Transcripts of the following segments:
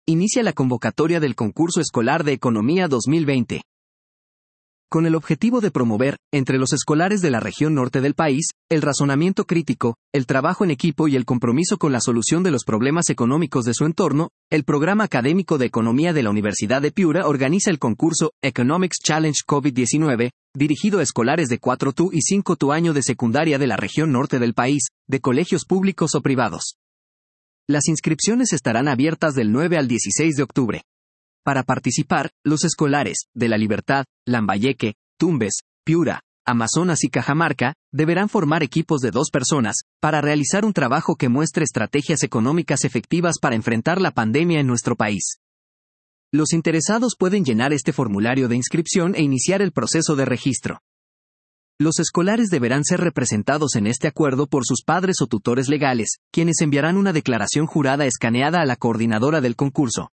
inicia la convocatoria del concurso escolar de Economía 2020. Con el objetivo de promover, entre los escolares de la región norte del país, el razonamiento crítico, el trabajo en equipo y el compromiso con la solución de los problemas económicos de su entorno, el Programa Académico de Economía de la Universidad de Piura organiza el concurso Economics Challenge COVID-19, dirigido a escolares de 4 y 5 año de secundaria de la región norte del país, de colegios públicos o privados. Las inscripciones estarán abiertas del 9 al 16 de octubre. Para participar, los escolares de La Libertad, Lambayeque, Tumbes, Piura, Amazonas y Cajamarca deberán formar equipos de 2 personas para realizar un trabajo que muestre estrategias económicas efectivas para enfrentar la pandemia en nuestro país. Los interesados pueden llenar este formulario de inscripción e iniciar el proceso de registro. Los escolares deberán ser representados en este acuerdo por sus padres o tutores legales, quienes enviarán una declaración jurada escaneada a la coordinadora del concurso,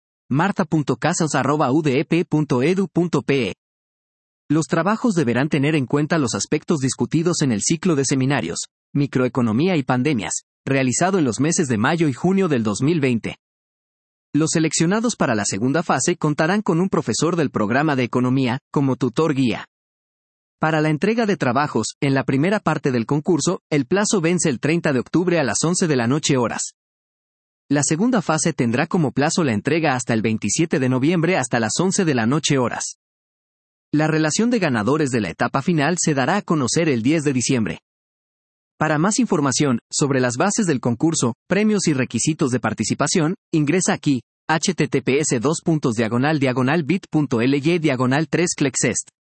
marta.casas@udep.edu.pe. Los trabajos deberán tener en cuenta los aspectos discutidos en el ciclo de seminarios, Microeconomía y Pandemias, realizado en los meses de mayo y junio del 2020. Los seleccionados para la segunda fase contarán con un profesor del programa de Economía, como tutor guía. Para la entrega de trabajos, en la primera parte del concurso, el plazo vence el 30 de octubre a las 11 de la noche horas. La segunda fase tendrá como plazo la entrega hasta el 27 de noviembre hasta las 11 de la noche horas. La relación de ganadores de la etapa final se dará a conocer el 10 de diciembre. Para más información sobre las bases del concurso, premios y requisitos de participación, ingresa aquí, https://bit.ly/3clexest.